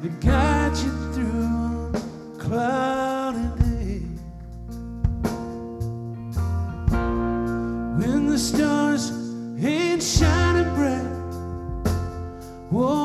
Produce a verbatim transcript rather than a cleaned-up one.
to guide you through a cloudy day. When the stars ain't shining bright, whoa,